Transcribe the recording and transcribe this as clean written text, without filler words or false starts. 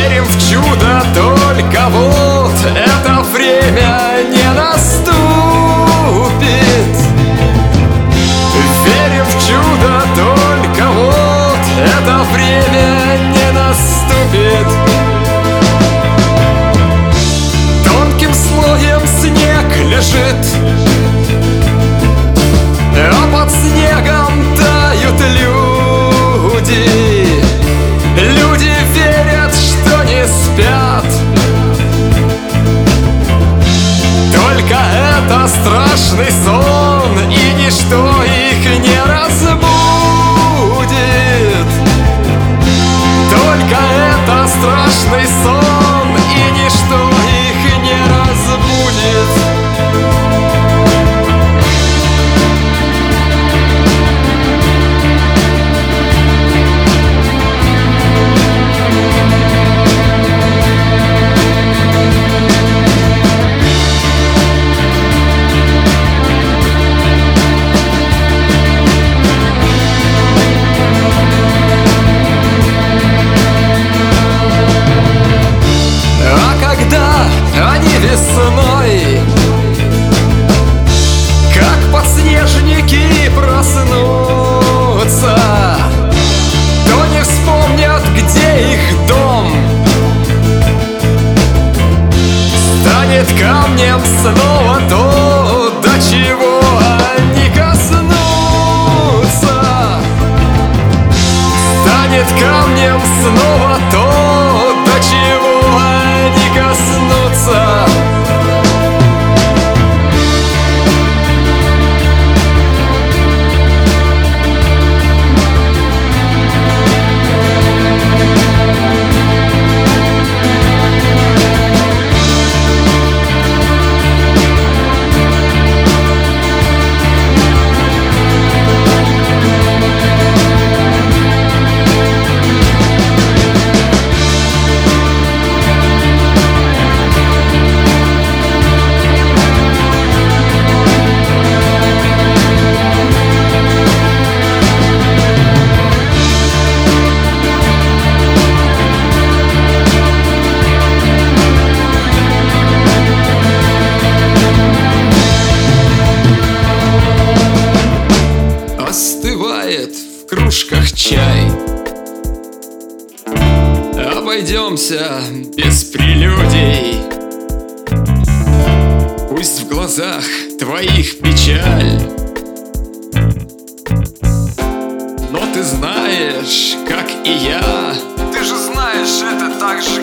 Верим в чудо, только вот это время не наступит. Верим в чудо, только вот это время не наступит. Тонким слоем снег лежит, а под снегом тают люди. Люди верят, что не спят. Только это страшный сон, и ничто их не разбудит. Только это страшный сон, и ничто их не разбудит. Весной, как подснежники проснутся, то не вспомнят, где их дом. Станет камнем снова то, до чего они коснутся. Станет камнем снова то, до чего они коснутся. Остывает в кружках чай. Обойдемся без прелюдий. Пусть в глазах твоих печаль, но ты знаешь, как и я. Ты же знаешь, это так